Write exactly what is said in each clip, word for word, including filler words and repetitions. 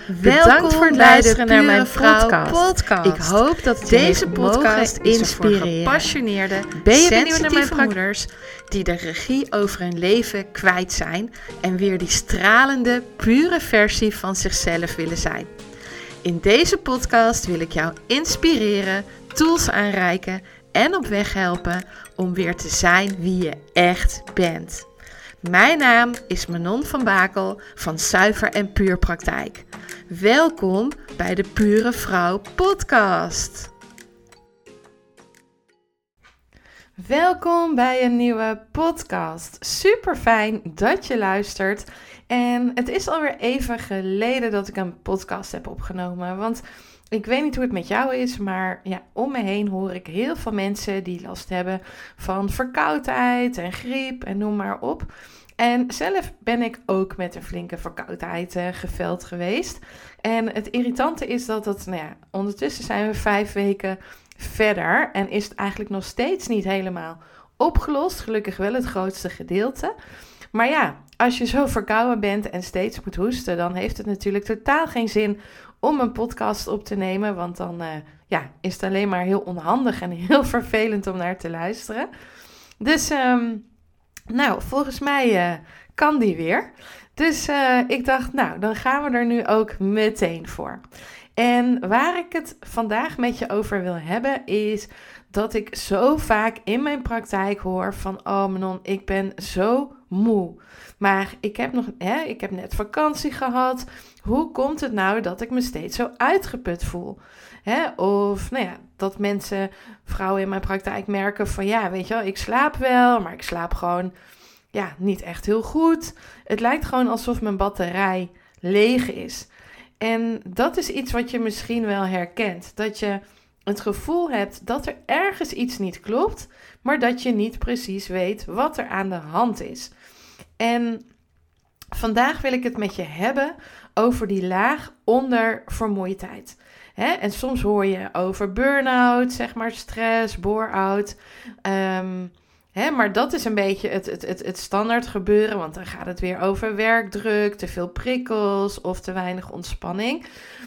Bedankt voor het luisteren naar mijn podcast. podcast. Ik hoop dat het deze podcast inspireren. Gepassioneerde, Ben je benieuwd naar mijn sensitieve moeders die de regie over hun leven kwijt zijn en weer die stralende, pure versie van zichzelf willen zijn. In deze podcast wil ik jou inspireren, tools aanreiken en op weg helpen om weer te zijn wie je echt bent. Mijn naam is Manon van Bakel van Zuiver en Puur Praktijk. Welkom bij de Pure Vrouw podcast. Welkom bij een nieuwe podcast. Super fijn dat je luistert. En het is alweer even geleden dat ik een podcast heb opgenomen. Want ik weet niet hoe het met jou is, maar ja, om me heen hoor ik heel veel mensen die last hebben van verkoudheid en griep en noem maar op. En zelf ben ik ook met een flinke verkoudheid uh, geveld geweest. En het irritante is dat het, nou ja, ondertussen zijn we vijf weken verder en is het eigenlijk nog steeds niet helemaal opgelost. Gelukkig wel het grootste gedeelte. Maar ja, als je zo verkouden bent en steeds moet hoesten, dan heeft het natuurlijk totaal geen zin om een podcast op te nemen. Want dan uh, ja, is het alleen maar heel onhandig en heel vervelend om naar te luisteren. Dus um, nou, volgens mij uh, kan die weer. Dus uh, ik dacht, nou, dan gaan we er nu ook meteen voor. En waar ik het vandaag met je over wil hebben is dat ik zo vaak in mijn praktijk hoor van, oh Manon, ik ben zo moe. Maar ik heb, nog, hè, ik heb net vakantie gehad. Hoe komt het nou dat ik me steeds zo uitgeput voel? Hè? Of nou ja, dat mensen, vrouwen in mijn praktijk merken van, ja, weet je wel, ik slaap wel, maar ik slaap gewoon ja, niet echt heel goed. Het lijkt gewoon alsof mijn batterij leeg is. En dat is iets wat je misschien wel herkent. Dat je het gevoel hebt dat er ergens iets niet klopt, maar dat je niet precies weet wat er aan de hand is. En vandaag wil ik het met je hebben over die laag onder vermoeidheid. Hè? En soms hoor je over burn-out, zeg maar stress, bore-out. Um, hè, maar dat is een beetje het, het, het, het standaard gebeuren, want dan gaat het weer over werkdruk, te veel prikkels of te weinig ontspanning.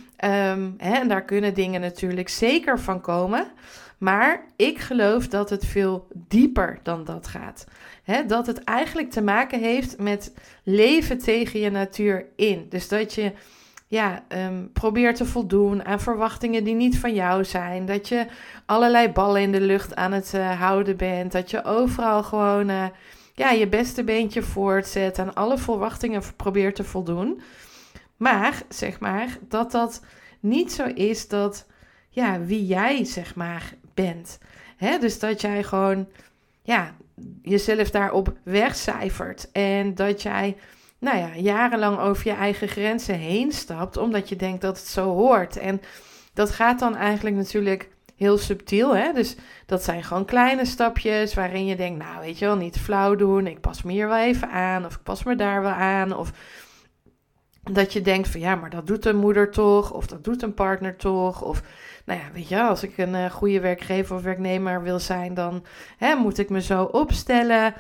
Um, hè, en daar kunnen dingen natuurlijk zeker van komen. Maar ik geloof dat het veel dieper dan dat gaat. Hè, dat het eigenlijk te maken heeft met leven tegen je natuur in. Dus dat je ja, um, probeert te voldoen aan verwachtingen die niet van jou zijn. Dat je allerlei ballen in de lucht aan het uh, houden bent. Dat je overal gewoon uh, ja, je beste beentje voortzet. Aan alle verwachtingen probeert te voldoen. Maar, zeg maar, dat dat niet zo is dat, ja, wie jij, zeg maar, bent. Hè? Dus dat jij gewoon, ja, jezelf daarop wegcijfert. En dat jij, nou ja, jarenlang over je eigen grenzen heen stapt, omdat je denkt dat het zo hoort. En dat gaat dan eigenlijk natuurlijk heel subtiel, hè. Dus dat zijn gewoon kleine stapjes waarin je denkt, nou, weet je wel, niet flauw doen. Ik pas me hier wel even aan, of ik pas me daar wel aan, of dat je denkt van ja, maar dat doet een moeder toch, of dat doet een partner toch, of nou ja, weet je, als ik een uh, goede werkgever of werknemer wil zijn, dan hè, moet ik me zo opstellen.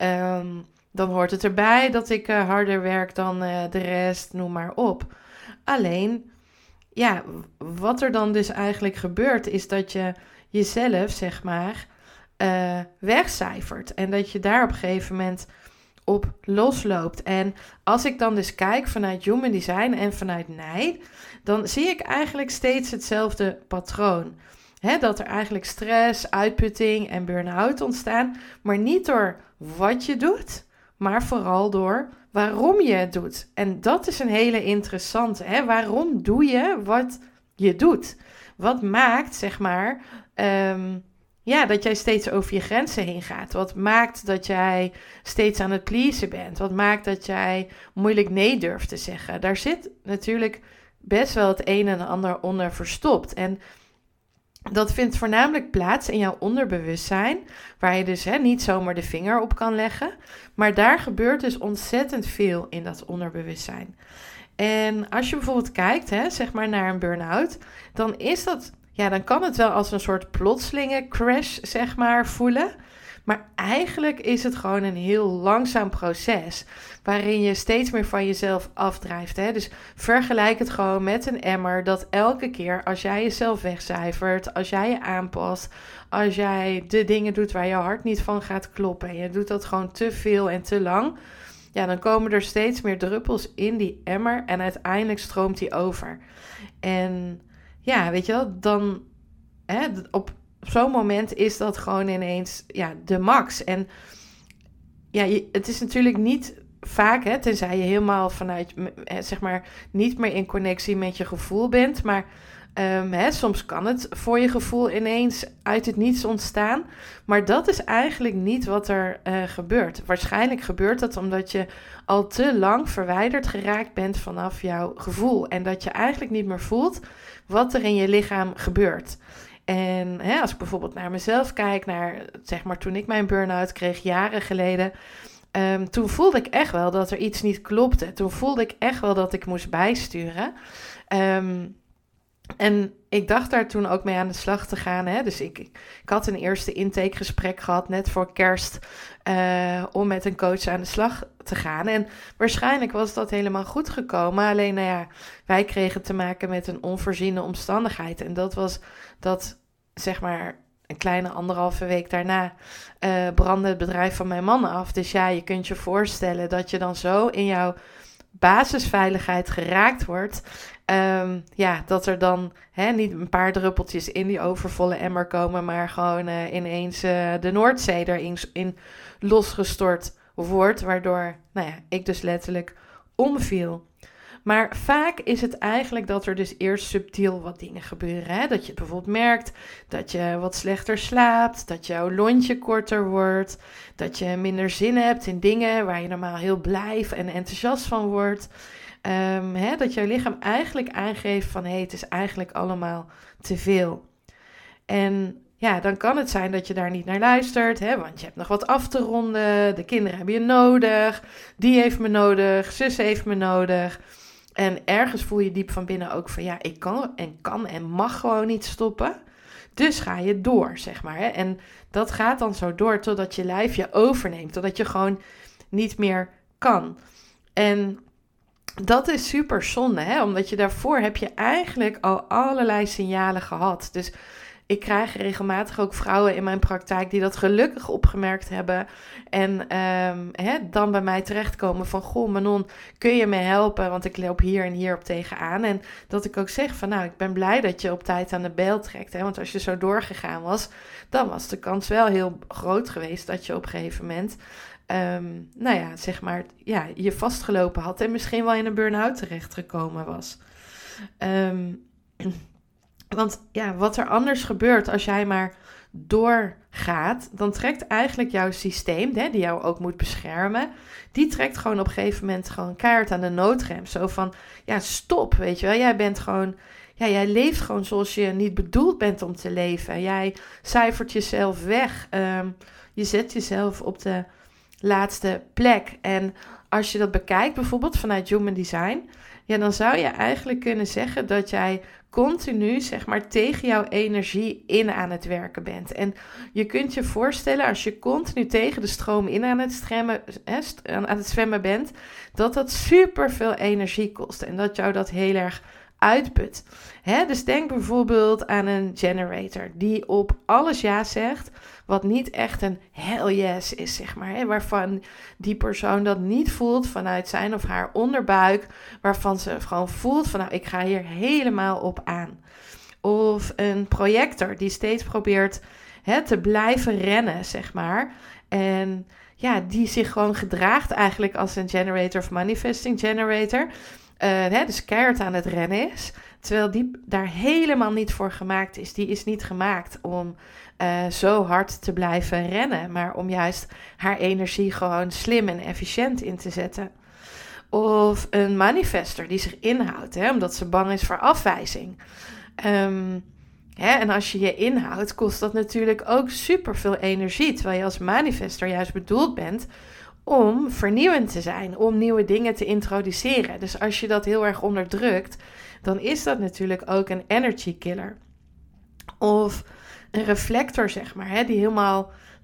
Um, dan hoort het erbij dat ik uh, harder werk dan uh, de rest, noem maar op. Alleen, ja, wat er dan dus eigenlijk gebeurt, is dat je jezelf, zeg maar, uh, wegcijfert. En dat je daar op een gegeven moment op losloopt. En als ik dan dus kijk vanuit Human Design en vanuit Nij, dan zie ik eigenlijk steeds hetzelfde patroon. He, dat er eigenlijk stress, uitputting en burn-out ontstaan, maar niet door wat je doet, maar vooral door waarom je het doet. En dat is een hele interessante. Hè? Waarom doe je wat je doet? Wat maakt, zeg maar, um, ja, dat jij steeds over je grenzen heen gaat? Wat maakt dat jij steeds aan het pleasen bent? Wat maakt dat jij moeilijk nee durft te zeggen? Daar zit natuurlijk best wel het een en ander onder verstopt. En dat vindt voornamelijk plaats in jouw onderbewustzijn, waar je dus hè, niet zomaar de vinger op kan leggen. Maar daar gebeurt dus ontzettend veel in dat onderbewustzijn. En als je bijvoorbeeld kijkt, hè, zeg maar naar een burn-out, dan is dat, ja, dan kan het wel als een soort plotselinge crash, zeg maar, voelen. Maar eigenlijk is het gewoon een heel langzaam proces waarin je steeds meer van jezelf afdrijft. Hè? Dus vergelijk het gewoon met een emmer dat elke keer als jij jezelf wegcijfert, als jij je aanpast, als jij de dingen doet waar je hart niet van gaat kloppen en je doet dat gewoon te veel en te lang, ja, dan komen er steeds meer druppels in die emmer en uiteindelijk stroomt die over. En ja, weet je wel, dan hè, op, op zo'n moment is dat gewoon ineens ja, de max. En ja, je, het is natuurlijk niet vaak, hè, tenzij je helemaal vanuit, zeg maar, niet meer in connectie met je gevoel bent, maar Um, hè, soms kan het voor je gevoel ineens uit het niets ontstaan. Maar dat is eigenlijk niet wat er uh, gebeurt. Waarschijnlijk gebeurt dat omdat je al te lang verwijderd geraakt bent vanaf jouw gevoel. En dat je eigenlijk niet meer voelt wat er in je lichaam gebeurt. En hè, als ik bijvoorbeeld naar mezelf kijk, naar zeg maar toen ik mijn burn-out kreeg jaren geleden. Um, toen voelde ik echt wel dat er iets niet klopte. Toen voelde ik echt wel dat ik moest bijsturen. Um, En ik dacht daar toen ook mee aan de slag te gaan. Hè? Dus ik, ik had een eerste intakegesprek gehad net voor kerst uh, om met een coach aan de slag te gaan. En waarschijnlijk was dat helemaal goed gekomen. Alleen nou ja, wij kregen te maken met een onvoorziene omstandigheid. En dat was dat, zeg maar, een kleine anderhalve week daarna uh, brandde het bedrijf van mijn man af. Dus ja, je kunt je voorstellen dat je dan zo in jouw basisveiligheid geraakt wordt. Um, ja, dat er dan hè, niet een paar druppeltjes in die overvolle emmer komen, maar gewoon uh, ineens uh, de Noordzee erin in losgestort wordt, waardoor nou ja, ik dus letterlijk omviel. Maar vaak is het eigenlijk dat er dus eerst subtiel wat dingen gebeuren. Hè? Dat je bijvoorbeeld merkt dat je wat slechter slaapt, dat jouw lontje korter wordt, dat je minder zin hebt in dingen waar je normaal heel blij en enthousiast van wordt. Um, hè, dat jouw lichaam eigenlijk aangeeft van, hé, hey, het is eigenlijk allemaal te veel. En ja, dan kan het zijn dat je daar niet naar luistert, hè, want je hebt nog wat af te ronden, de kinderen hebben je nodig, die heeft me nodig, zus heeft me nodig. En ergens voel je diep van binnen ook van, ja, ik kan en kan en mag gewoon niet stoppen. Dus ga je door, zeg maar. Hè. En dat gaat dan zo door totdat je lijf je overneemt, totdat je gewoon niet meer kan. En dat is super zonde, hè? Omdat je daarvoor heb je eigenlijk al allerlei signalen gehad. Dus ik krijg regelmatig ook vrouwen in mijn praktijk die dat gelukkig opgemerkt hebben. En um, hè, dan bij mij terechtkomen van, goh Manon, kun je me helpen? Want ik loop hier en hier op tegenaan. En dat ik ook zeg van, nou, ik ben blij dat je op tijd aan de bel trekt. Hè? Want als je zo doorgegaan was, dan was de kans wel heel groot geweest dat je op een gegeven moment Um, nou ja, zeg maar, ja, je vastgelopen had en misschien wel in een burn-out terechtgekomen was. Um, want ja, wat er anders gebeurt als jij maar doorgaat, dan trekt eigenlijk jouw systeem, hè, die jou ook moet beschermen, die trekt gewoon op een gegeven moment gewoon keihard aan de noodrem. Zo van, ja, stop, weet je wel, jij bent gewoon, ja, jij leeft gewoon zoals je niet bedoeld bent om te leven. Jij cijfert jezelf weg, um, je zet jezelf op de laatste plek. En als je dat bekijkt, bijvoorbeeld vanuit Human Design, ja, dan zou je eigenlijk kunnen zeggen dat jij continu, zeg maar, tegen jouw energie in aan het werken bent. En je kunt je voorstellen, als je continu tegen de stroom in aan het, stremmen, hè, aan het zwemmen bent, dat dat super veel energie kost en dat jou dat heel erg uitput. Hè? Dus denk bijvoorbeeld aan een generator die op alles ja zegt, wat niet echt een hell yes is, zeg maar. Hè? Waarvan die persoon dat niet voelt vanuit zijn of haar onderbuik, waarvan ze gewoon voelt van, nou, ik ga hier helemaal op aan. Of een projector die steeds probeert hè, te blijven rennen, zeg maar. En ja, die zich gewoon gedraagt eigenlijk als een generator of manifesting generator. Uh, hè, dus keihard aan het rennen is. Terwijl die daar helemaal niet voor gemaakt is. Die is niet gemaakt om uh, zo hard te blijven rennen. Maar om juist haar energie gewoon slim en efficiënt in te zetten. Of een manifester die zich inhoudt. Hè, omdat ze bang is voor afwijzing. Um, hè, en als je je inhoudt, kost dat natuurlijk ook superveel energie. Terwijl je als manifester juist bedoeld bent om vernieuwend te zijn, om nieuwe dingen te introduceren. Dus als je dat heel erg onderdrukt, dan is dat natuurlijk ook een energy killer. Of een reflector, zeg maar, hè, die helemaal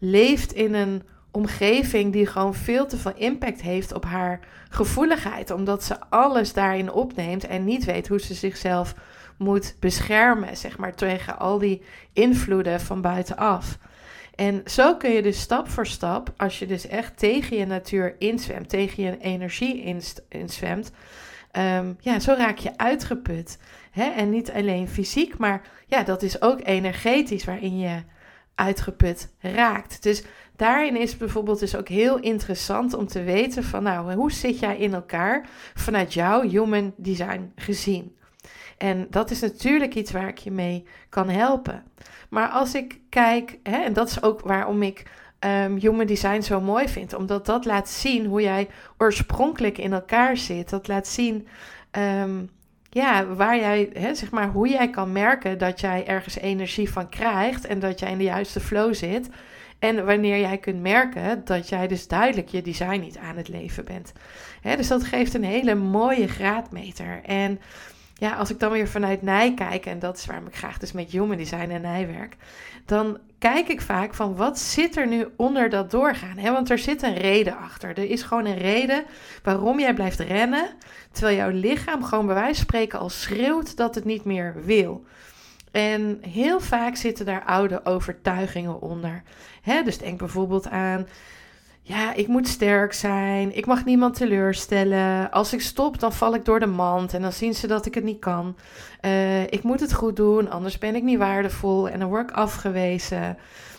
leeft in een omgeving die gewoon veel te veel impact heeft op haar gevoeligheid. Omdat ze alles daarin opneemt en niet weet hoe ze zichzelf moet beschermen, zeg maar, tegen al die invloeden van buitenaf. En zo kun je dus stap voor stap, als je dus echt tegen je natuur inzwemt, tegen je energie inzwemt, um, ja, zo raak je uitgeput. Hè? En niet alleen fysiek, maar ja, dat is ook energetisch waarin je uitgeput raakt. Dus daarin is bijvoorbeeld dus ook heel interessant om te weten van, nou, hoe zit jij in elkaar vanuit jouw human design gezien? En dat is natuurlijk iets waar ik je mee kan helpen. Maar als ik kijk, hè, en dat is ook waarom ik um, human design zo mooi vind, omdat dat laat zien hoe jij oorspronkelijk in elkaar zit. Dat laat zien um, ja, waar jij, hè, zeg maar, hoe jij kan merken dat jij ergens energie van krijgt en dat jij in de juiste flow zit. En wanneer jij kunt merken dat jij dus duidelijk je design niet aan het leven bent. Hè, dus dat geeft een hele mooie graadmeter. En ja, als ik dan weer vanuit Nij kijk, en dat is waarom ik graag dus met human design en Nij werk, dan kijk ik vaak van wat zit er nu onder dat doorgaan. Hè? Want er zit een reden achter. Er is gewoon een reden waarom jij blijft rennen, terwijl jouw lichaam gewoon bij wijze van spreken al schreeuwt dat het niet meer wil. En heel vaak zitten daar oude overtuigingen onder. Hè? Dus denk bijvoorbeeld aan, ja, ik moet sterk zijn, ik mag niemand teleurstellen. Als ik stop, dan val ik door de mand en dan zien ze dat ik het niet kan. Uh, ik moet het goed doen, anders ben ik niet waardevol en dan word ik afgewezen.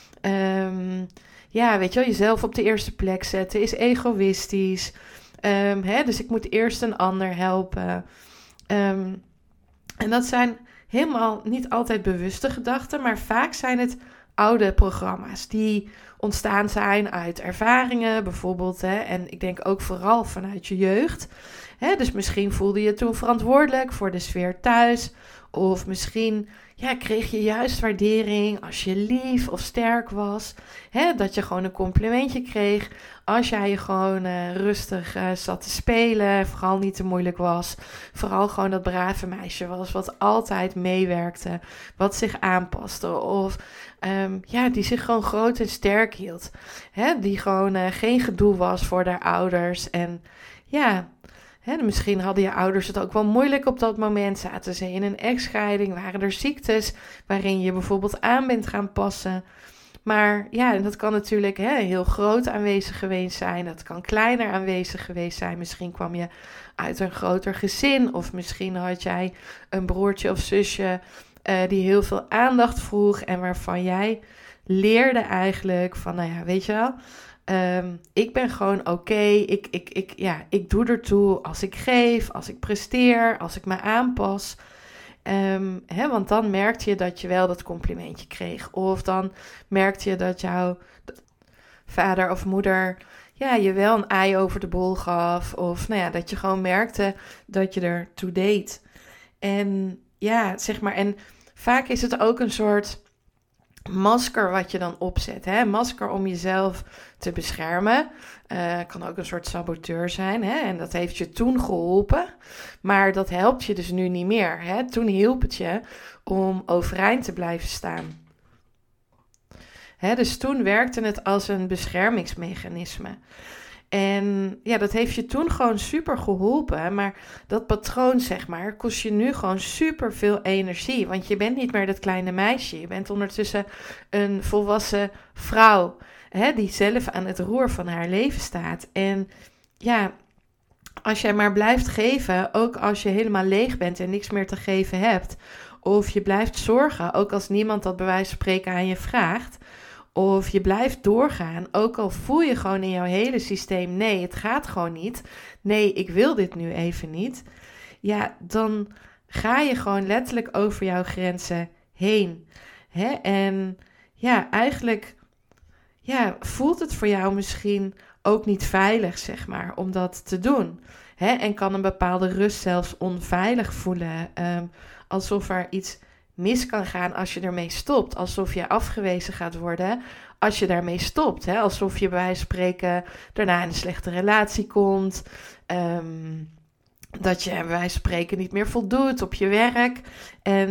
Um, ja, weet je wel, jezelf op de eerste plek zetten is egoïstisch. Um, hè, dus ik moet eerst een ander helpen. Um, en dat zijn helemaal niet altijd bewuste gedachten, maar vaak zijn het oude programma's die ontstaan zijn uit ervaringen bijvoorbeeld. Hè, en ik denk ook vooral vanuit je jeugd. Hè, dus misschien voelde je toen verantwoordelijk voor de sfeer thuis. Of misschien ja, kreeg je juist waardering als je lief of sterk was. Hè, dat je gewoon een complimentje kreeg als jij je gewoon uh, rustig uh, zat te spelen. Vooral niet te moeilijk was. Vooral gewoon dat brave meisje was wat altijd meewerkte. Wat zich aanpaste. Of um, ja, die zich gewoon groot en sterk hield. Hè, die gewoon uh, geen gedoe was voor haar ouders. En ja, hè, misschien hadden je ouders het ook wel moeilijk op dat moment. Zaten ze in een echtscheiding? Waren er ziektes waarin je bijvoorbeeld aan bent gaan passen? Maar ja, dat kan natuurlijk hè, heel groot aanwezig geweest zijn. Dat kan kleiner aanwezig geweest zijn. Misschien kwam je uit een groter gezin. Of misschien had jij een broertje of zusje uh, die heel veel aandacht vroeg. En waarvan jij leerde eigenlijk van, nou ja, weet je wel, Um, ik ben gewoon oké, okay. ik, ik, ik, ja, ik doe ertoe als ik geef, als ik presteer, als ik me aanpas. Um, hè, want dan merkte je dat je wel dat complimentje kreeg. Of dan merkte je dat jouw vader of moeder ja, je wel een ei over de bol gaf. Of nou ja, dat je gewoon merkte dat je ertoe deed. En ja, zeg maar, en vaak is het ook een soort masker wat je dan opzet. Hè? Masker om jezelf te beschermen. Uh, kan ook een soort saboteur zijn. Hè? En dat heeft je toen geholpen. Maar dat helpt je dus nu niet meer. Hè? Toen hielp het je om overeind te blijven staan. Hè? Dus toen werkte het als een beschermingsmechanisme. En ja, dat heeft je toen gewoon super geholpen. Maar dat patroon, zeg maar, kost je nu gewoon super veel energie. Want je bent niet meer dat kleine meisje. Je bent ondertussen een volwassen vrouw, hè, die zelf aan het roer van haar leven staat. En ja, als jij maar blijft geven, ook als je helemaal leeg bent en niks meer te geven hebt. Of je blijft zorgen, ook als niemand dat bij wijze van spreken aan je vraagt. Of je blijft doorgaan, ook al voel je gewoon in jouw hele systeem, nee, het gaat gewoon niet. Nee, ik wil dit nu even niet. Ja, dan ga je gewoon letterlijk over jouw grenzen heen. Hè? En ja, eigenlijk ja, voelt het voor jou misschien ook niet veilig, zeg maar, om dat te doen. Hè? En kan een bepaalde rust zelfs onveilig voelen. Um, alsof er iets mis kan gaan als je ermee stopt. Alsof je afgewezen gaat worden als je daarmee stopt. Hè? Alsof je bij wijze van spreken daarna in een slechte relatie komt. Um, dat je bij wijze van spreken niet meer voldoet op je werk. En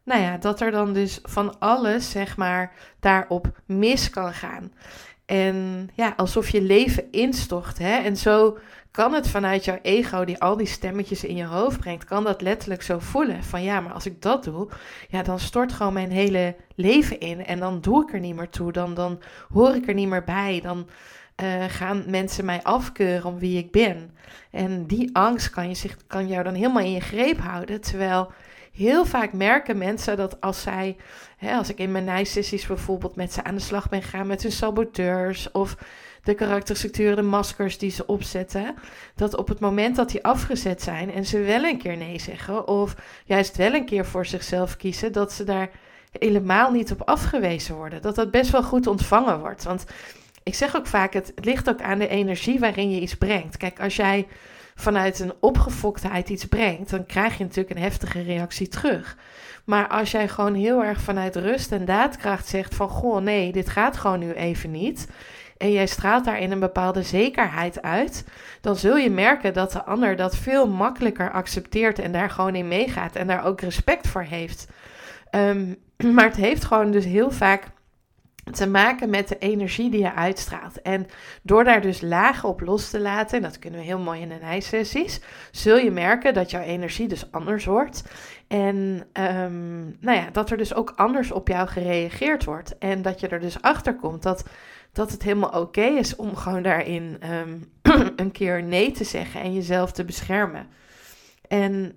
nou ja, dat er dan dus van alles, zeg maar, daarop mis kan gaan. En ja, alsof je leven instort, hè. En zo kan het vanuit jouw ego, die al die stemmetjes in je hoofd brengt, kan dat letterlijk zo voelen. Van ja, maar als ik dat doe, ja, dan stort gewoon mijn hele leven in. En dan doe ik er niet meer toe, dan, dan hoor ik er niet meer bij. Dan uh, gaan mensen mij afkeuren om wie ik ben. En die angst kan, je zich, kan jou dan helemaal in je greep houden. Terwijl heel vaak merken mensen dat als zij, hè, als ik in mijn nijsessies bijvoorbeeld met ze aan de slag ben gegaan met hun saboteurs of de karakterstructuren, de maskers die ze opzetten, dat op het moment dat die afgezet zijn en ze wel een keer nee zeggen of juist wel een keer voor zichzelf kiezen, dat ze daar helemaal niet op afgewezen worden. Dat dat best wel goed ontvangen wordt. Want ik zeg ook vaak, het, het ligt ook aan de energie waarin je iets brengt. Kijk, als jij vanuit een opgefoktheid iets brengt, dan krijg je natuurlijk een heftige reactie terug. Maar als jij gewoon heel erg vanuit rust en daadkracht zegt van, goh, nee, dit gaat gewoon nu even niet, en jij straalt daarin een bepaalde zekerheid uit, dan zul je merken dat de ander dat veel makkelijker accepteert en daar gewoon in meegaat en daar ook respect voor heeft. Um, maar het heeft gewoon dus heel vaak te maken met de energie die je uitstraalt. En door daar dus lagen op los te laten, en dat kunnen we heel mooi in de nijsessies, zul je merken dat jouw energie dus anders wordt. En um, nou ja, dat er dus ook anders op jou gereageerd wordt. En dat je er dus achter komt dat, dat het helemaal oké okay is om gewoon daarin um, een keer nee te zeggen en jezelf te beschermen. En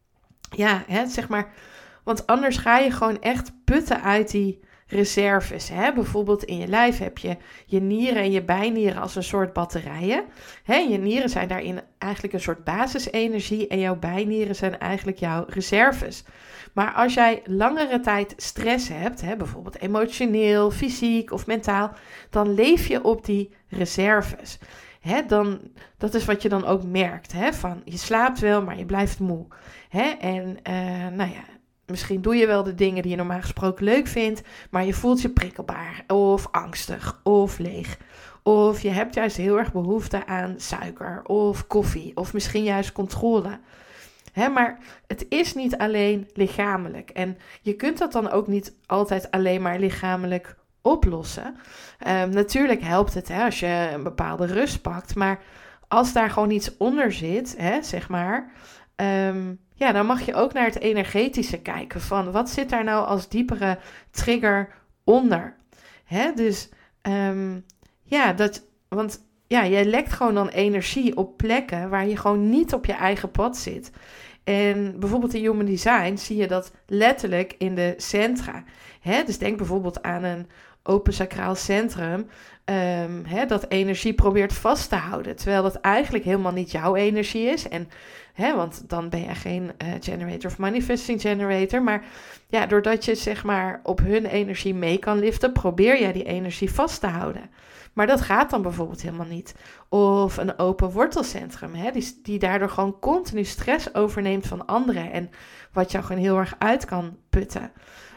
ja, hè, zeg maar, want anders ga je gewoon echt putten uit die reserves. Hè? Bijvoorbeeld in je lijf heb je je nieren en je bijnieren als een soort batterijen. Hè? Je nieren zijn daarin eigenlijk een soort basisenergie en jouw bijnieren zijn eigenlijk jouw reserves. Maar als jij langere tijd stress hebt, hè, bijvoorbeeld emotioneel, fysiek of mentaal, dan leef je op die reserves. Hè, dan, dat is wat je dan ook merkt. Hè? Van, je slaapt wel, maar je blijft moe. Hè? En uh, nou ja, misschien doe je wel de dingen die je normaal gesproken leuk vindt, maar je voelt je prikkelbaar of angstig of leeg. Of je hebt juist heel erg behoefte aan suiker of koffie of misschien juist controle. Hè, maar het is niet alleen lichamelijk. En je kunt dat dan ook niet altijd alleen maar lichamelijk oplossen. Um, natuurlijk helpt het hè, als je een bepaalde rust pakt, maar als daar gewoon iets onder zit, hè, zeg maar, Um, ja, dan mag je ook naar het energetische kijken van wat zit daar nou als diepere trigger onder. Hè? Dus um, ja, dat, want ja, je lekt gewoon dan energie op plekken waar je gewoon niet op je eigen pad zit. En bijvoorbeeld in Human Design zie je dat letterlijk in de centra. Hè? Dus denk bijvoorbeeld aan een open sacraal centrum, um, hè, dat energie probeert vast te houden. Terwijl dat eigenlijk helemaal niet jouw energie is. En, hè, want dan ben je geen uh, generator of manifesting generator. Maar ja, doordat je zeg maar op hun energie mee kan liften, probeer jij die energie vast te houden. Maar dat gaat dan bijvoorbeeld helemaal niet. Of een open wortelcentrum, hè, die, die daardoor gewoon continu stress overneemt van anderen. En wat jou gewoon heel erg uit kan putten.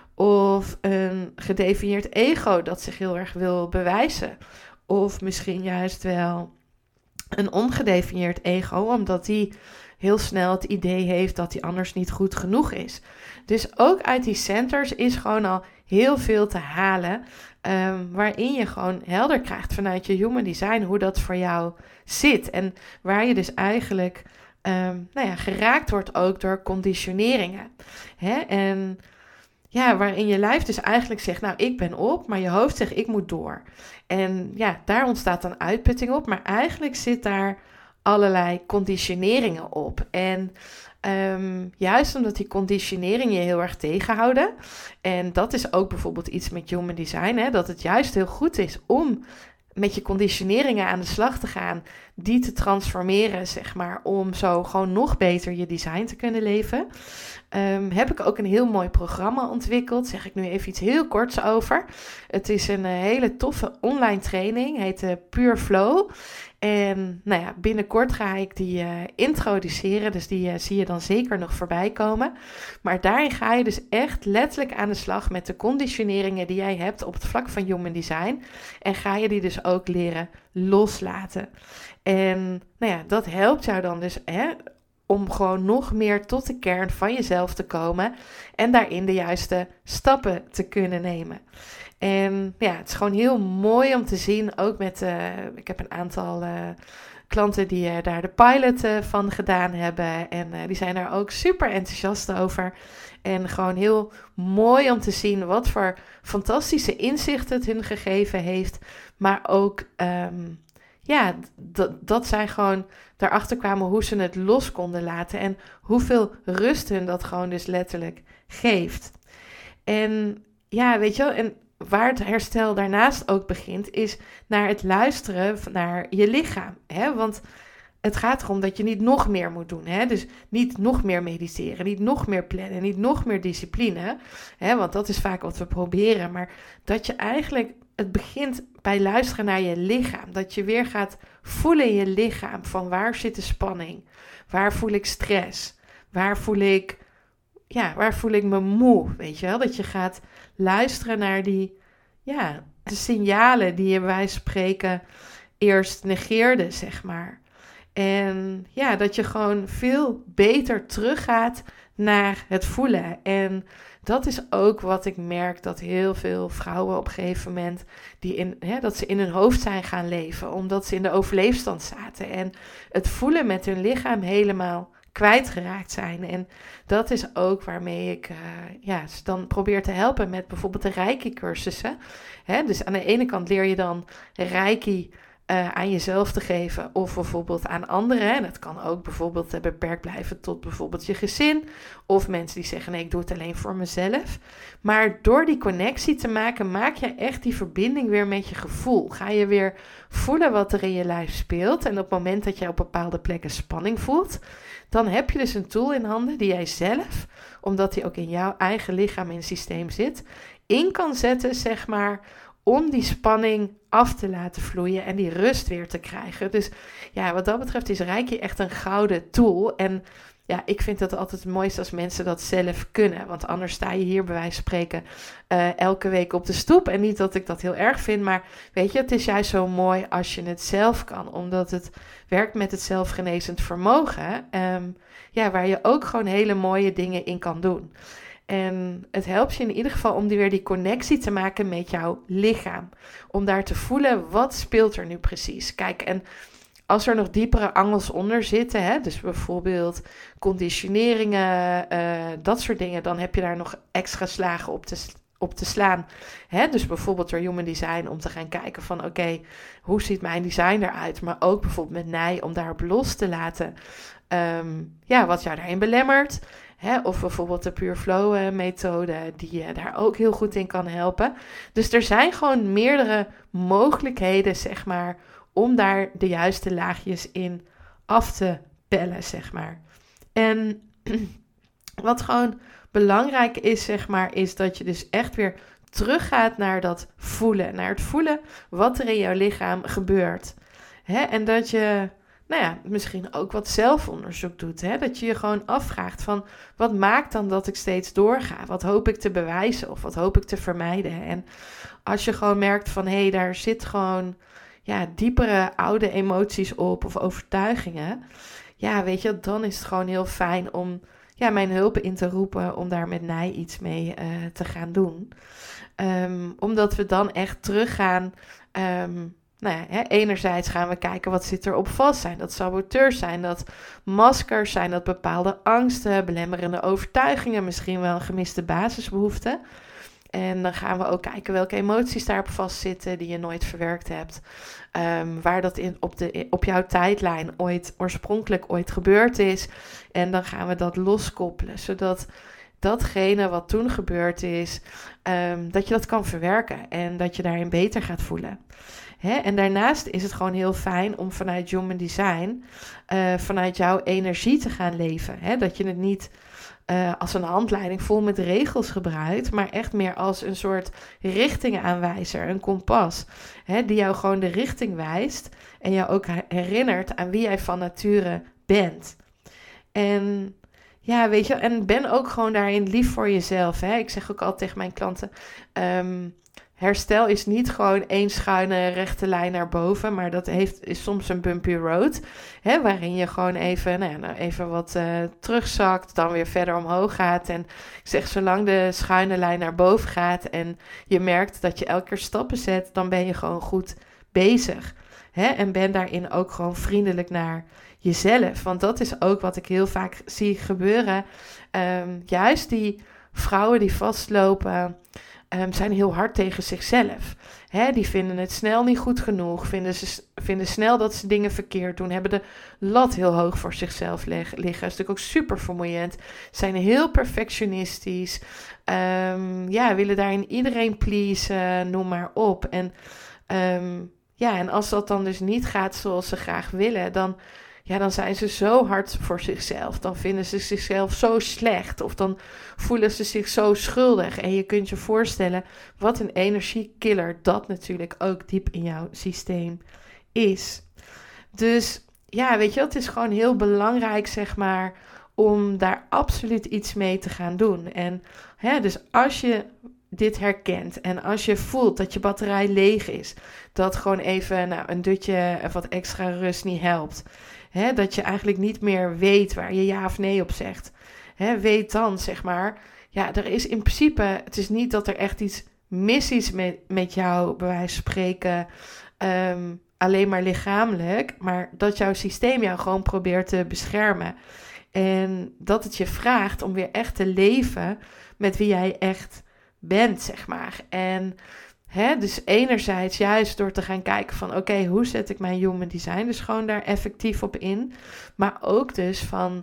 Of een gedefinieerd ego dat zich heel erg wil bewijzen. Of misschien juist wel een ongedefinieerd ego, omdat die heel snel het idee heeft dat die anders niet goed genoeg is. Dus ook uit die centers is gewoon al heel veel te halen, um, waarin je gewoon helder krijgt vanuit je Human Design hoe dat voor jou zit. En waar je dus eigenlijk um, nou ja, geraakt wordt ook door conditioneringen. Hè? En ja, waarin je lijf dus eigenlijk zegt, nou, ik ben op, maar je hoofd zegt, ik moet door. En ja, daar ontstaat dan uitputting op, maar eigenlijk zit daar allerlei conditioneringen op. En um, juist omdat die conditioneringen je heel erg tegenhouden, en dat is ook bijvoorbeeld iets met Human Design, hè, dat het juist heel goed is om met je conditioneringen aan de slag te gaan, die te transformeren, zeg maar, om zo gewoon nog beter je design te kunnen leven. Um, heb ik ook een heel mooi programma ontwikkeld, zeg ik nu even iets heel korts over. Het is een uh, hele toffe online training, heet uh, Pure Flow. En nou ja, binnenkort ga ik die uh, introduceren, dus die uh, zie je dan zeker nog voorbij komen. Maar daarin ga je dus echt letterlijk aan de slag met de conditioneringen die jij hebt op het vlak van Human Design. En ga je die dus ook leren loslaten. En nou ja, dat helpt jou dan dus hè, om gewoon nog meer tot de kern van jezelf te komen en daarin de juiste stappen te kunnen nemen. En ja, het is gewoon heel mooi om te zien, ook met, uh, ik heb een aantal uh, klanten die uh, daar de pilot uh, van gedaan hebben en uh, die zijn daar ook super enthousiast over. En gewoon heel mooi om te zien wat voor fantastische inzichten het hun gegeven heeft, maar ook um, ja, d- dat zij gewoon daarachter kwamen hoe ze het los konden laten en hoeveel rust hun dat gewoon dus letterlijk geeft. En ja, weet je wel, en waar het herstel daarnaast ook begint, is naar het luisteren naar je lichaam. Hè? Want het gaat erom dat je niet nog meer moet doen. Hè? Dus niet nog meer mediteren, niet nog meer plannen, niet nog meer discipline. Hè? Want dat is vaak wat we proberen. Maar dat je eigenlijk, het begint bij luisteren naar je lichaam. Dat je weer gaat voelen in je lichaam van waar zit de spanning? Waar voel ik stress? Waar voel ik, ja, waar voel ik me moe? Weet je wel? Dat je gaat luisteren naar die, ja, de signalen die je bij wijze van spreken eerst negeerde, zeg maar. En ja, dat je gewoon veel beter teruggaat naar het voelen. En dat is ook wat ik merk, dat heel veel vrouwen op een gegeven moment, die in, hè, dat ze in hun hoofd zijn gaan leven, omdat ze in de overleefstand zaten. En het voelen met hun lichaam helemaal kwijtgeraakt zijn. En dat is ook waarmee ik uh, ja, ze dan probeer te helpen met bijvoorbeeld de Reiki-cursussen. Hè, dus aan de ene kant leer je dan Reiki Uh, aan jezelf te geven of bijvoorbeeld aan anderen. En dat kan ook bijvoorbeeld uh, beperkt blijven tot bijvoorbeeld je gezin. Of mensen die zeggen, nee, ik doe het alleen voor mezelf. Maar door die connectie te maken, maak je echt die verbinding weer met je gevoel. Ga je weer voelen wat er in je lijf speelt. En op het moment dat jij op bepaalde plekken spanning voelt, dan heb je dus een tool in handen die jij zelf, omdat die ook in jouw eigen lichaam en systeem zit, in kan zetten, zeg maar, om die spanning af te laten vloeien en die rust weer te krijgen. Dus ja, wat dat betreft is Reiki echt een gouden tool. En ja, ik vind het altijd het mooiste als mensen dat zelf kunnen. Want anders sta je hier bij wijze van spreken uh, elke week op de stoep. En niet dat ik dat heel erg vind, maar weet je, het is juist zo mooi als je het zelf kan. Omdat het werkt met het zelfgenezend vermogen. Um, ja, waar je ook gewoon hele mooie dingen in kan doen. En het helpt je in ieder geval om die weer die connectie te maken met jouw lichaam. Om daar te voelen, wat speelt er nu precies? Kijk, en als er nog diepere angels onder zitten, hè, dus bijvoorbeeld conditioneringen, uh, dat soort dingen, dan heb je daar nog extra slagen op te, op te slaan. Hè, dus bijvoorbeeld door Human Design om te gaan kijken van oké, okay, hoe ziet mijn design eruit? Maar ook bijvoorbeeld met Nij om daarop los te laten. Um, ja, wat jou daarin belemmert. Hè, of bijvoorbeeld de Pure Flow uh, methode die je daar ook heel goed in kan helpen. Dus er zijn gewoon meerdere mogelijkheden, zeg maar, om daar de juiste laagjes in af te pellen, zeg maar. En wat gewoon belangrijk is, zeg maar, is dat je dus echt weer teruggaat naar dat voelen. Naar het voelen wat er in jouw lichaam gebeurt. Hè, en dat je, nou ja, misschien ook wat zelfonderzoek doet. Hè? Dat je je gewoon afvraagt van, wat maakt dan dat ik steeds doorga? Wat hoop ik te bewijzen of wat hoop ik te vermijden? En als je gewoon merkt van, hé, hey, daar zit gewoon, ja, diepere oude emoties op of overtuigingen. Ja, weet je, dan is het gewoon heel fijn om, ja, mijn hulp in te roepen om daar met Nij iets mee uh, te gaan doen. Um, omdat we dan echt teruggaan. Um, Nou ja, hè, enerzijds gaan we kijken wat zit er op vast. Zijn dat saboteurs, zijn dat maskers, zijn dat bepaalde angsten, belemmerende overtuigingen, misschien wel een gemiste basisbehoeften. En dan gaan we ook kijken welke emoties daarop vastzitten die je nooit verwerkt hebt. Um, waar dat in, op, de, op jouw tijdlijn ooit oorspronkelijk ooit gebeurd is. En dan gaan we dat loskoppelen, zodat datgene wat toen gebeurd is, um, dat je dat kan verwerken en dat je daarin beter gaat voelen. Hè? En daarnaast is het gewoon heel fijn om vanuit Human Design, uh, vanuit jouw energie te gaan leven. Hè? Dat je het niet uh, als een handleiding vol met regels gebruikt, maar echt meer als een soort richtingaanwijzer, een kompas. Hè? Die jou gewoon de richting wijst en jou ook herinnert aan wie jij van nature bent. En ja, weet je, en ben ook gewoon daarin lief voor jezelf. Hè? Ik zeg ook altijd tegen mijn klanten, Um, herstel is niet gewoon één schuine rechte lijn naar boven, maar dat heeft, is soms een bumpy road, hè, waarin je gewoon even, nou ja, nou even wat uh, terugzakt, dan weer verder omhoog gaat. En ik zeg, zolang de schuine lijn naar boven gaat en je merkt dat je elke keer stappen zet, dan ben je gewoon goed bezig. Hè? En ben daarin ook gewoon vriendelijk naar jezelf. Want dat is ook wat ik heel vaak zie gebeuren. Um, juist die vrouwen die vastlopen, um, zijn heel hard tegen zichzelf. Hè? Die vinden het snel niet goed genoeg. Vinden, ze, vinden snel dat ze dingen verkeerd doen. Hebben de lat heel hoog voor zichzelf leg, liggen. Dat is natuurlijk ook super vermoeiend. Zijn heel perfectionistisch. Um, ja, willen daarin iedereen pleasen, noem maar op. En um, ja, en als dat dan dus niet gaat zoals ze graag willen, dan, ja, dan zijn ze zo hard voor zichzelf. Dan vinden ze zichzelf zo slecht of dan voelen ze zich zo schuldig. En je kunt je voorstellen wat een energiekiller dat natuurlijk ook diep in jouw systeem is. Dus ja, weet je, het is gewoon heel belangrijk, zeg maar, om daar absoluut iets mee te gaan doen. En hè, dus als je dit herkent en als je voelt dat je batterij leeg is, dat gewoon even nou, een dutje of wat extra rust niet helpt, hè, dat je eigenlijk niet meer weet waar je ja of nee op zegt, hè, weet dan, zeg maar, ja, er is in principe, het is niet dat er echt iets mis is met, met jou, bij wijze van spreken, um, alleen maar lichamelijk, maar dat jouw systeem jou gewoon probeert te beschermen. En dat het je vraagt om weer echt te leven met wie jij echt bent, zeg maar. En hè, dus enerzijds juist door te gaan kijken van oké, okay, hoe zet ik mijn human design dus gewoon daar effectief op in. Maar ook dus van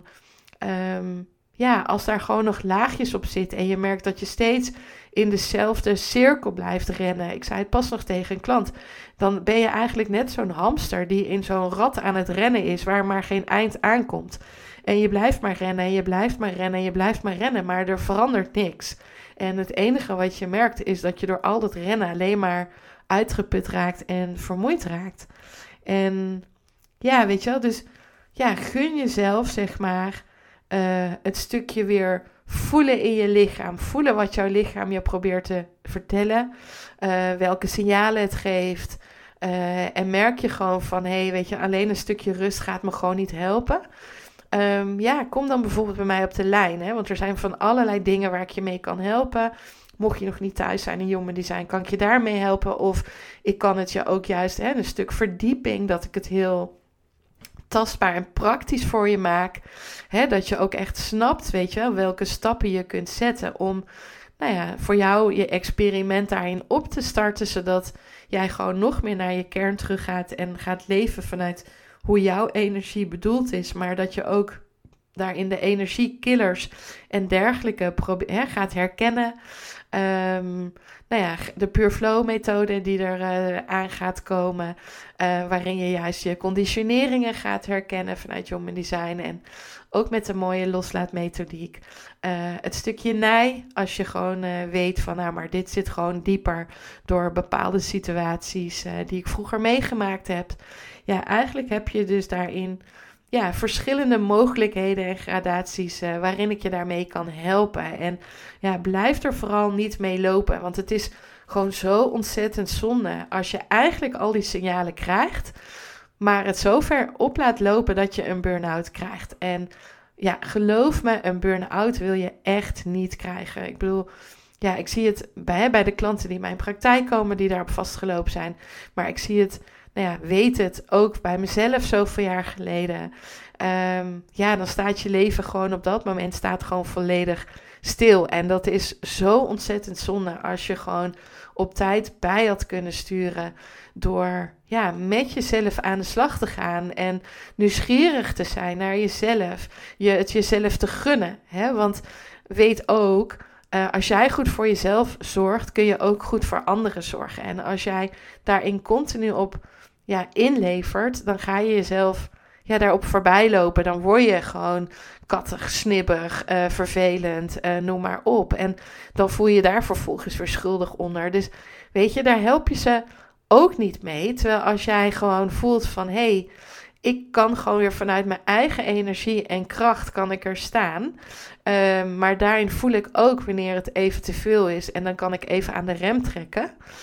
um, ja, als daar gewoon nog laagjes op zitten en je merkt dat je steeds in dezelfde cirkel blijft rennen. Ik zei het pas nog tegen een klant. Dan ben je eigenlijk net zo'n hamster die in zo'n rat aan het rennen is waar maar geen eind aankomt. En je blijft maar rennen en je blijft maar rennen en je blijft maar rennen, maar er verandert niks. En het enige wat je merkt is dat je door al dat rennen alleen maar uitgeput raakt en vermoeid raakt. En ja, weet je wel, dus ja, gun jezelf, zeg maar, uh, het stukje weer voelen in je lichaam. Voelen wat jouw lichaam je probeert te vertellen, uh, welke signalen het geeft. Uh, en merk je gewoon van, hé, hey, weet je, alleen een stukje rust gaat me gewoon niet helpen. Um, ja, kom dan bijvoorbeeld bij mij op de lijn, hè? Want er zijn van allerlei dingen waar ik je mee kan helpen. Mocht je nog niet thuis zijn in Human Design, kan ik je daarmee helpen. Of ik kan het je ook juist, hè, een stuk verdieping, dat ik het heel tastbaar en praktisch voor je maak. Hè, dat je ook echt snapt, weet je wel, welke stappen je kunt zetten om, nou ja, voor jou je experiment daarin op te starten, zodat jij gewoon nog meer naar je kern terug gaat en gaat leven vanuit hoe jouw energie bedoeld is, maar dat je ook daarin de energiekillers en dergelijke probe- hè, gaat herkennen. Um, nou ja, de Pure Flow methode die er uh, aan gaat komen, uh, waarin je juist je conditioneringen gaat herkennen vanuit Human Design en ook met de mooie loslaatmethodiek. Uh, het stukje nij, als je gewoon uh, weet van, nou, maar dit zit gewoon dieper door bepaalde situaties uh, die ik vroeger meegemaakt heb. Ja, eigenlijk heb je dus daarin ja, verschillende mogelijkheden en gradaties uh, waarin ik je daarmee kan helpen. En ja, blijf er vooral niet mee lopen, want het is gewoon zo ontzettend zonde als je eigenlijk al die signalen krijgt, maar het zo ver op laat lopen dat je een burn-out krijgt. En ja, geloof me, een burn-out wil je echt niet krijgen. Ik bedoel, ja, ik zie het bij, bij de klanten die in mijn praktijk komen, die daarop vastgelopen zijn, maar ik zie het, nou ja, weet het ook bij mezelf zoveel jaar geleden. Um, ja, dan staat je leven gewoon op dat moment staat gewoon volledig stil. En dat is zo ontzettend zonde als je gewoon op tijd bij had kunnen sturen door ja, met jezelf aan de slag te gaan en nieuwsgierig te zijn naar jezelf. Je, het jezelf te gunnen. Hè? Want weet ook, Uh, als jij goed voor jezelf zorgt, kun je ook goed voor anderen zorgen. En als jij daarin continu op ja, inlevert, dan ga je jezelf ja, daarop voorbij lopen. Dan word je gewoon kattig, snibbig, uh, vervelend, uh, noem maar op. En dan voel je daar vervolgens weer schuldig onder. Dus weet je, daar help je ze ook niet mee. Terwijl als jij gewoon voelt van, hé, hey, ik kan gewoon weer vanuit mijn eigen energie en kracht kan ik er staan. Uh, maar daarin voel ik ook wanneer het even te veel is. En dan kan ik even aan de rem trekken.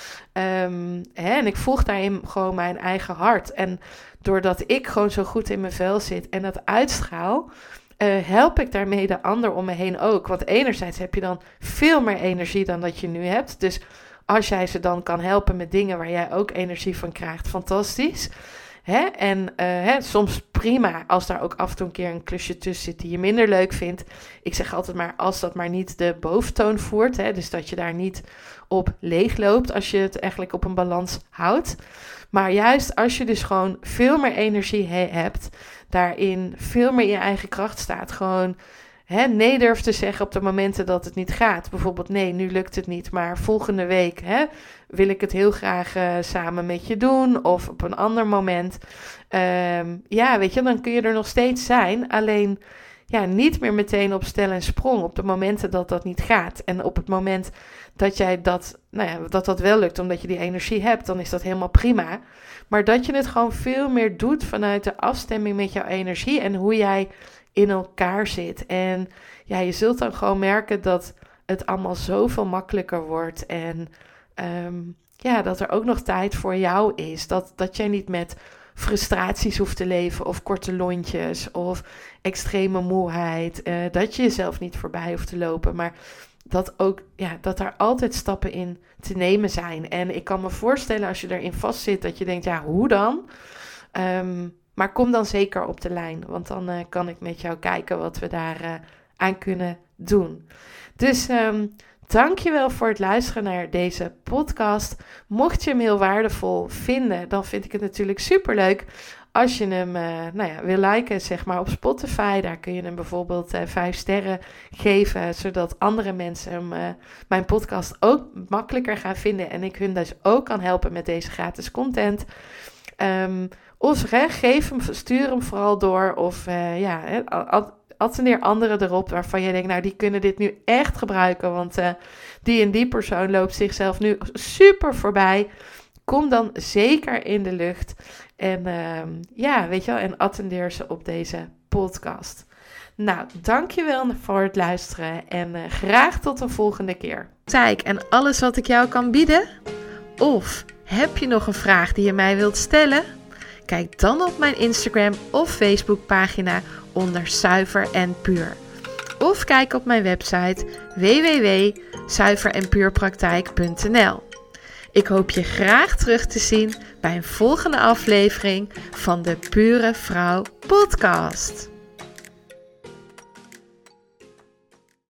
Um, hè, en ik volg daarin gewoon mijn eigen hart. En doordat ik gewoon zo goed in mijn vel zit en dat uitstraal, Uh, help ik daarmee de ander om me heen ook. Want enerzijds heb je dan veel meer energie dan dat je nu hebt. Dus als jij ze dan kan helpen met dingen waar jij ook energie van krijgt, fantastisch. Hè? En uh, hè, soms prima als daar ook af en toe een keer een klusje tussen zit die je minder leuk vindt. Ik zeg altijd maar, als dat maar niet de boventoon voert. Hè? Dus dat je daar niet op leeg loopt als je het eigenlijk op een balans houdt. Maar juist als je dus gewoon veel meer energie he- hebt, daarin veel meer in je eigen kracht staat. Gewoon hè, nee durft te zeggen op de momenten dat het niet gaat. Bijvoorbeeld nee, nu lukt het niet, maar volgende week hè, wil ik het heel graag uh, samen met je doen. Of op een ander moment. Um, ja, weet je, dan kun je er nog steeds zijn. Alleen ja, niet meer meteen op stel en sprong op de momenten dat dat niet gaat. En op het moment dat jij dat, nou ja, dat dat wel lukt omdat je die energie hebt, dan is dat helemaal prima. Maar dat je het gewoon veel meer doet vanuit de afstemming met jouw energie en hoe jij in elkaar zit. En ja, je zult dan gewoon merken dat het allemaal zoveel makkelijker wordt. En um, ja, dat er ook nog tijd voor jou is. Dat, dat jij niet met frustraties hoeft te leven of korte lontjes of extreme moeheid. Uh, dat je jezelf niet voorbij hoeft te lopen, maar dat ook, ja, dat er altijd stappen in te nemen zijn. En ik kan me voorstellen als je erin vastzit dat je denkt, ja, hoe dan? Um, maar kom dan zeker op de lijn, want dan uh, kan ik met jou kijken wat we daar uh, aan kunnen doen. Dus um, dankjewel voor het luisteren naar deze podcast. Mocht je hem heel waardevol vinden, dan vind ik het natuurlijk superleuk als je hem uh, nou ja, wil liken, zeg maar op Spotify. Daar kun je hem bijvoorbeeld uh, vijf sterren geven, zodat andere mensen hem, uh, mijn podcast ook makkelijker gaan vinden. En ik hun dus ook kan helpen met deze gratis content. Um, of hè, geef hem, stuur hem vooral door. Of uh, ja, hè, attendeer anderen erop waarvan je denkt, nou die kunnen dit nu echt gebruiken. Want uh, die en die persoon loopt zichzelf nu super voorbij. Kom dan zeker in de lucht. En uh, ja, weet je wel, en attendeer ze op deze podcast. Nou, dankjewel voor het luisteren en uh, graag tot de volgende keer. Kijk, en alles wat ik jou kan bieden? Of heb je nog een vraag die je mij wilt stellen? Kijk dan op mijn Instagram of Facebook pagina onder Zuiver en Puur. Of kijk op mijn website w w w punt zuiver en puur praktijk punt n l. Ik hoop je graag terug te zien bij een volgende aflevering van de Pure Vrouw podcast.